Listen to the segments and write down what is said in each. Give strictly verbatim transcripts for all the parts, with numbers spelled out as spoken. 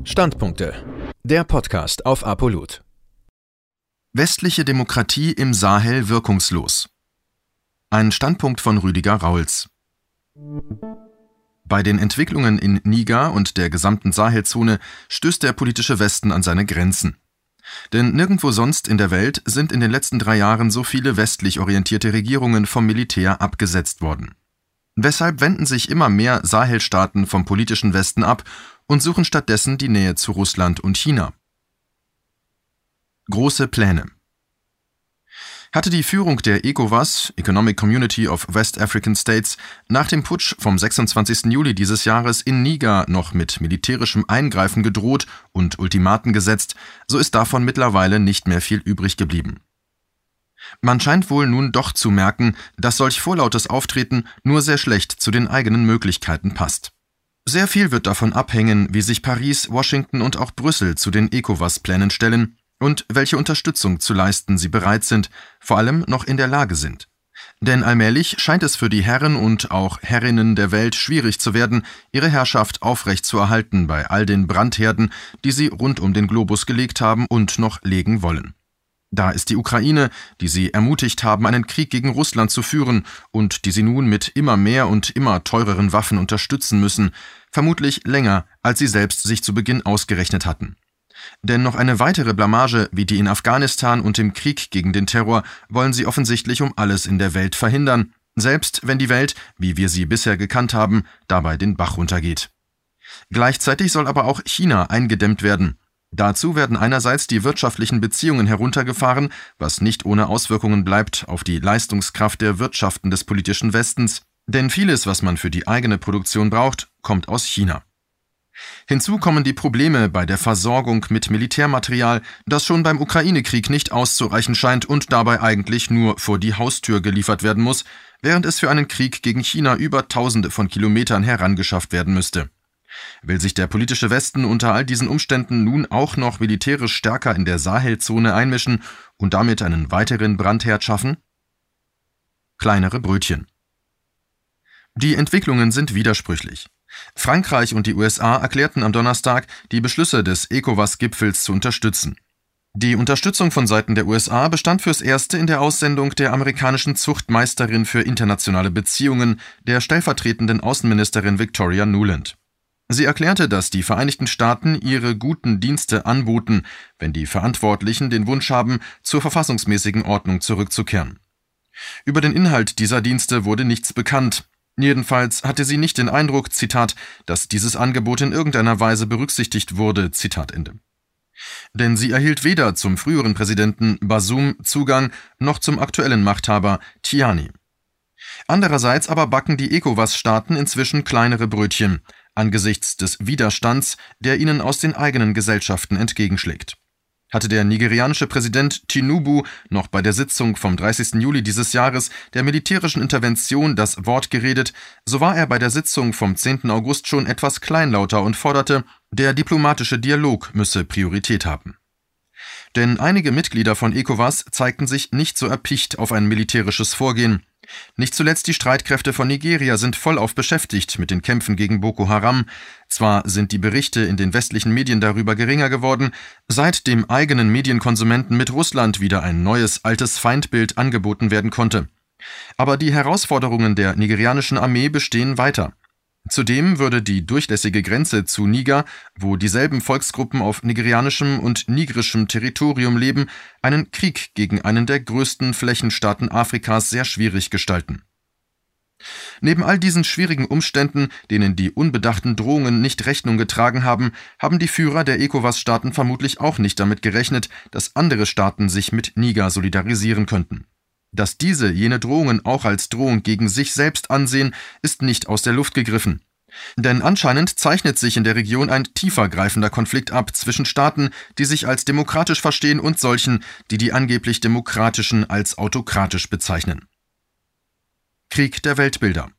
Standpunkte. Der Podcast auf Apolut. Westliche Demokratie im Sahel wirkungslos. Ein Standpunkt von Rüdiger Rauls. Bei den Entwicklungen in Niger und der gesamten Sahelzone stößt der politische Westen an seine Grenzen. Denn nirgendwo sonst in der Welt sind in den letzten drei Jahren so viele westlich orientierte Regierungen vom Militär abgesetzt worden. Weshalb wenden sich immer mehr Sahelstaaten vom politischen Westen ab und suchen stattdessen die Nähe zu Russland und China. Große Pläne. Hatte die Führung der ECOWAS, Economic Community of West African States, nach dem Putsch vom sechsundzwanzigsten Juli dieses Jahres in Niger noch mit militärischem Eingreifen gedroht und Ultimaten gesetzt, so ist davon mittlerweile nicht mehr viel übrig geblieben. Man scheint wohl nun doch zu merken, dass solch vorlautes Auftreten nur sehr schlecht zu den eigenen Möglichkeiten passt. Sehr viel wird davon abhängen, wie sich Paris, Washington und auch Brüssel zu den ECOWAS-Plänen stellen und welche Unterstützung zu leisten sie bereit sind, vor allem noch in der Lage sind. Denn allmählich scheint es für die Herren und auch Herrinnen der Welt schwierig zu werden, ihre Herrschaft aufrechtzuerhalten bei all den Brandherden, die sie rund um den Globus gelegt haben und noch legen wollen. Da ist die Ukraine, die sie ermutigt haben, einen Krieg gegen Russland zu führen und die sie nun mit immer mehr und immer teureren Waffen unterstützen müssen, vermutlich länger, als sie selbst sich zu Beginn ausgerechnet hatten. Denn noch eine weitere Blamage wie die in Afghanistan und im Krieg gegen den Terror wollen sie offensichtlich um alles in der Welt verhindern, selbst wenn die Welt, wie wir sie bisher gekannt haben, dabei den Bach runtergeht. Gleichzeitig soll aber auch China eingedämmt werden. Dazu werden einerseits die wirtschaftlichen Beziehungen heruntergefahren, was nicht ohne Auswirkungen bleibt auf die Leistungskraft der Wirtschaften des politischen Westens, denn vieles, was man für die eigene Produktion braucht, kommt aus China. Hinzu kommen die Probleme bei der Versorgung mit Militärmaterial, das schon beim Ukraine-Krieg nicht auszureichen scheint und dabei eigentlich nur vor die Haustür geliefert werden muss, während es für einen Krieg gegen China über Tausende von Kilometern herangeschafft werden müsste. Will sich der politische Westen unter all diesen Umständen nun auch noch militärisch stärker in der Sahelzone einmischen und damit einen weiteren Brandherd schaffen? Kleinere Brötchen. Die Entwicklungen sind widersprüchlich. Frankreich und die U S A erklärten am Donnerstag, die Beschlüsse des ECOWAS-Gipfels zu unterstützen. Die Unterstützung von Seiten der U S A bestand fürs Erste in der Aussendung der amerikanischen Zuchtmeisterin für internationale Beziehungen, der stellvertretenden Außenministerin Victoria Nuland. Sie erklärte, dass die Vereinigten Staaten ihre guten Dienste anboten, wenn die Verantwortlichen den Wunsch haben, zur verfassungsmäßigen Ordnung zurückzukehren. Über den Inhalt dieser Dienste wurde nichts bekannt. Jedenfalls hatte sie nicht den Eindruck, Zitat, dass dieses Angebot in irgendeiner Weise berücksichtigt wurde, Zitat Ende. Denn sie erhielt weder zum früheren Präsidenten Bazoum Zugang noch zum aktuellen Machthaber Tiani. Andererseits aber backen die ECOWAS-Staaten inzwischen kleinere Brötchen, angesichts des Widerstands, der ihnen aus den eigenen Gesellschaften entgegenschlägt. Hatte der nigerianische Präsident Tinubu noch bei der Sitzung vom dreißigsten Juli dieses Jahres der militärischen Intervention das Wort geredet, so war er bei der Sitzung vom zehnten August schon etwas kleinlauter und forderte, der diplomatische Dialog müsse Priorität haben. Denn einige Mitglieder von ECOWAS zeigten sich nicht so erpicht auf ein militärisches Vorgehen. Nicht zuletzt die Streitkräfte von Nigeria sind vollauf beschäftigt mit den Kämpfen gegen Boko Haram. Zwar sind die Berichte in den westlichen Medien darüber geringer geworden, seit dem eigenen Medienkonsumenten mit Russland wieder ein neues, altes Feindbild angeboten werden konnte. Aber die Herausforderungen der nigerianischen Armee bestehen weiter. Zudem würde die durchlässige Grenze zu Niger, wo dieselben Volksgruppen auf nigerianischem und nigrischem Territorium leben, einen Krieg gegen einen der größten Flächenstaaten Afrikas sehr schwierig gestalten. Neben all diesen schwierigen Umständen, denen die unbedachten Drohungen nicht Rechnung getragen haben, haben die Führer der ECOWAS-Staaten vermutlich auch nicht damit gerechnet, dass andere Staaten sich mit Niger solidarisieren könnten. Dass diese jene Drohungen auch als Drohung gegen sich selbst ansehen, ist nicht aus der Luft gegriffen. Denn anscheinend zeichnet sich in der Region ein tiefer greifender Konflikt ab zwischen Staaten, die sich als demokratisch verstehen und solchen, die die angeblich demokratischen als autokratisch bezeichnen. Krieg der Weltbilder.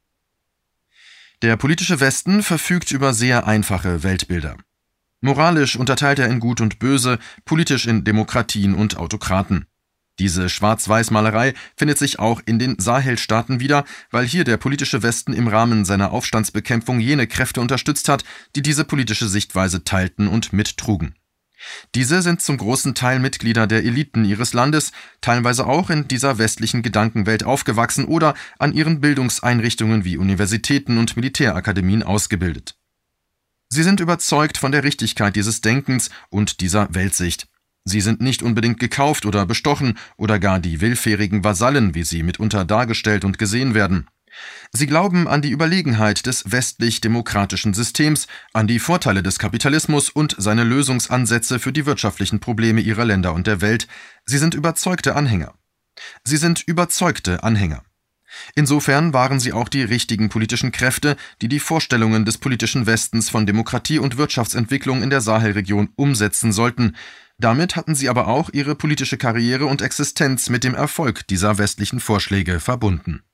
Der politische Westen verfügt über sehr einfache Weltbilder. Moralisch unterteilt er in Gut und Böse, politisch in Demokratien und Autokraten. Diese Schwarz-Weiß-Malerei findet sich auch in den Sahelstaaten wieder, weil hier der politische Westen im Rahmen seiner Aufstandsbekämpfung jene Kräfte unterstützt hat, die diese politische Sichtweise teilten und mittrugen. Diese sind zum großen Teil Mitglieder der Eliten ihres Landes, teilweise auch in dieser westlichen Gedankenwelt aufgewachsen oder an ihren Bildungseinrichtungen wie Universitäten und Militärakademien ausgebildet. Sie sind überzeugt von der Richtigkeit dieses Denkens und dieser Weltsicht. Sie sind nicht unbedingt gekauft oder bestochen oder gar die willfährigen Vasallen, wie sie mitunter dargestellt und gesehen werden. Sie glauben an die Überlegenheit des westlich-demokratischen Systems, an die Vorteile des Kapitalismus und seine Lösungsansätze für die wirtschaftlichen Probleme ihrer Länder und der Welt. Sie sind überzeugte Anhänger. Sie sind überzeugte Anhänger. Insofern waren sie auch die richtigen politischen Kräfte, die die Vorstellungen des politischen Westens von Demokratie und Wirtschaftsentwicklung in der Sahelregion umsetzen sollten. Damit hatten sie aber auch ihre politische Karriere und Existenz mit dem Erfolg dieser westlichen Vorschläge verbunden.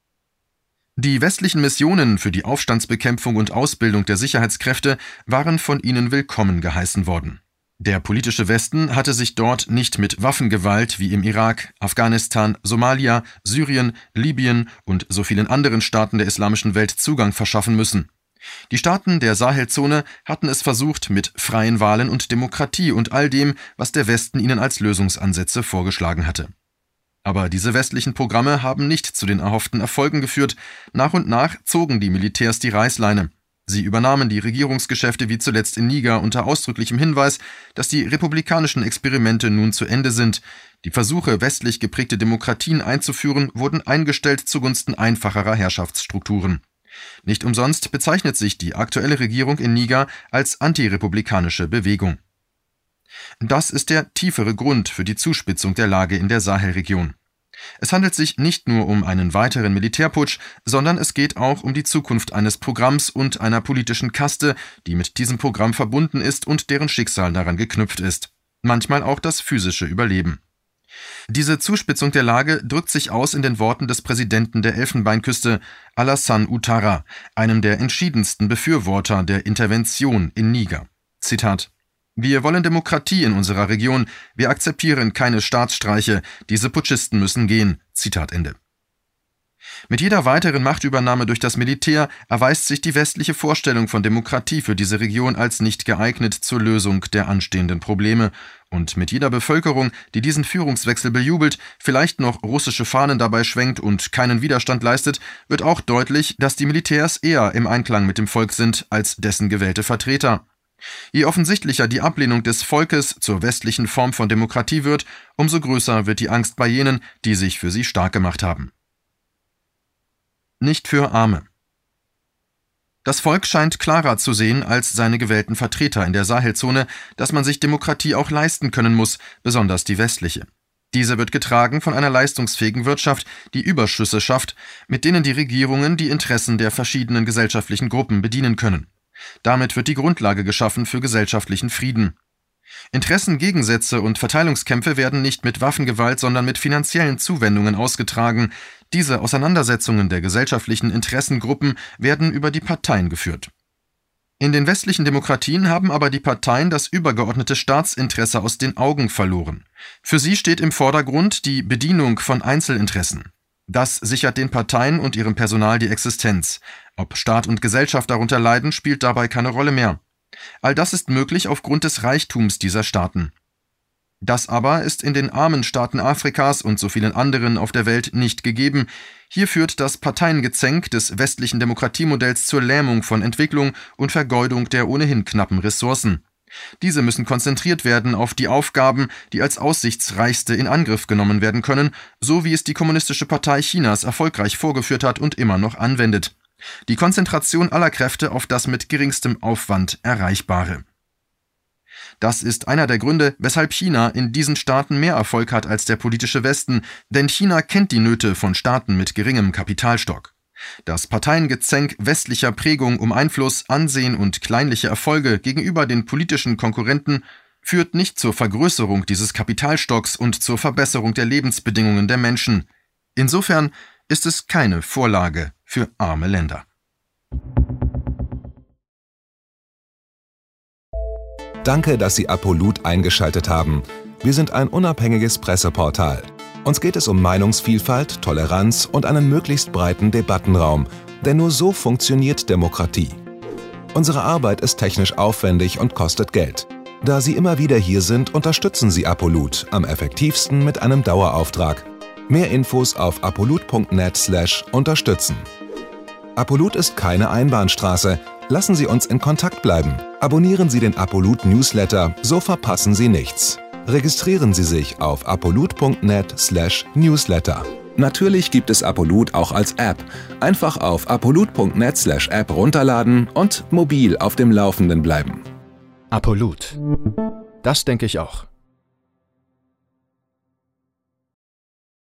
Die westlichen Missionen für die Aufstandsbekämpfung und Ausbildung der Sicherheitskräfte waren von ihnen willkommen geheißen worden. Der politische Westen hatte sich dort nicht mit Waffengewalt wie im Irak, Afghanistan, Somalia, Syrien, Libyen und so vielen anderen Staaten der islamischen Welt Zugang verschaffen müssen. Die Staaten der Sahelzone hatten es versucht mit freien Wahlen und Demokratie und all dem, was der Westen ihnen als Lösungsansätze vorgeschlagen hatte. Aber diese westlichen Programme haben nicht zu den erhofften Erfolgen geführt. Nach und nach zogen die Militärs die Reißleine. Sie übernahmen die Regierungsgeschäfte wie zuletzt in Niger unter ausdrücklichem Hinweis, dass die republikanischen Experimente nun zu Ende sind. Die Versuche, westlich geprägte Demokratien einzuführen, wurden eingestellt zugunsten einfacherer Herrschaftsstrukturen. Nicht umsonst bezeichnet sich die aktuelle Regierung in Niger als antirepublikanische Bewegung. Das ist der tiefere Grund für die Zuspitzung der Lage in der Sahelregion. Es handelt sich nicht nur um einen weiteren Militärputsch, sondern es geht auch um die Zukunft eines Programms und einer politischen Kaste, die mit diesem Programm verbunden ist und deren Schicksal daran geknüpft ist. Manchmal auch das physische Überleben. Diese Zuspitzung der Lage drückt sich aus in den Worten des Präsidenten der Elfenbeinküste, Alassane Ouattara, einem der entschiedensten Befürworter der Intervention in Niger. Zitat: Wir wollen Demokratie in unserer Region, wir akzeptieren keine Staatsstreiche, diese Putschisten müssen gehen. Zitat Ende. Mit jeder weiteren Machtübernahme durch das Militär erweist sich die westliche Vorstellung von Demokratie für diese Region als nicht geeignet zur Lösung der anstehenden Probleme. Und mit jeder Bevölkerung, die diesen Führungswechsel bejubelt, vielleicht noch russische Fahnen dabei schwenkt und keinen Widerstand leistet, wird auch deutlich, dass die Militärs eher im Einklang mit dem Volk sind als dessen gewählte Vertreter. Je offensichtlicher die Ablehnung des Volkes zur westlichen Form von Demokratie wird, umso größer wird die Angst bei jenen, die sich für sie stark gemacht haben. Nicht für Arme. Das Volk scheint klarer zu sehen als seine gewählten Vertreter in der Sahelzone, dass man sich Demokratie auch leisten können muss, besonders die westliche. Diese wird getragen von einer leistungsfähigen Wirtschaft, die Überschüsse schafft, mit denen die Regierungen die Interessen der verschiedenen gesellschaftlichen Gruppen bedienen können. Damit wird die Grundlage geschaffen für gesellschaftlichen Frieden. Interessengegensätze und Verteilungskämpfe werden nicht mit Waffengewalt, sondern mit finanziellen Zuwendungen ausgetragen. Diese Auseinandersetzungen der gesellschaftlichen Interessengruppen werden über die Parteien geführt. In den westlichen Demokratien haben aber die Parteien das übergeordnete Staatsinteresse aus den Augen verloren. Für sie steht im Vordergrund die Bedienung von Einzelinteressen. Das sichert den Parteien und ihrem Personal die Existenz. Ob Staat und Gesellschaft darunter leiden, spielt dabei keine Rolle mehr. All das ist möglich aufgrund des Reichtums dieser Staaten. Das aber ist in den armen Staaten Afrikas und so vielen anderen auf der Welt nicht gegeben. Hier führt das Parteiengezänk des westlichen Demokratiemodells zur Lähmung von Entwicklung und Vergeudung der ohnehin knappen Ressourcen. Diese müssen konzentriert werden auf die Aufgaben, die als aussichtsreichste in Angriff genommen werden können, so wie es die Kommunistische Partei Chinas erfolgreich vorgeführt hat und immer noch anwendet. Die Konzentration aller Kräfte auf das mit geringstem Aufwand Erreichbare. Das ist einer der Gründe, weshalb China in diesen Staaten mehr Erfolg hat als der politische Westen, denn China kennt die Nöte von Staaten mit geringem Kapitalstock. Das Parteiengezänk westlicher Prägung um Einfluss, Ansehen und kleinliche Erfolge gegenüber den politischen Konkurrenten führt nicht zur Vergrößerung dieses Kapitalstocks und zur Verbesserung der Lebensbedingungen der Menschen. Insofern ist es keine Vorlage für arme Länder. Danke, dass Sie Apolut eingeschaltet haben. Wir sind ein unabhängiges Presseportal. Uns geht es um Meinungsvielfalt, Toleranz und einen möglichst breiten Debattenraum, denn nur so funktioniert Demokratie. Unsere Arbeit ist technisch aufwendig und kostet Geld. Da Sie immer wieder hier sind, unterstützen Sie Apolut am effektivsten mit einem Dauerauftrag. Mehr Infos auf apolut punkt net slash unterstützen. Apolut ist keine Einbahnstraße. Lassen Sie uns in Kontakt bleiben. Abonnieren Sie den Apolut Newsletter, so verpassen Sie nichts. Registrieren Sie sich auf apolut punkt net slash newsletter. Natürlich gibt es Apolut auch als App. Einfach auf apolut punkt net slash app runterladen und mobil auf dem Laufenden bleiben. Apolut. Das denke ich auch.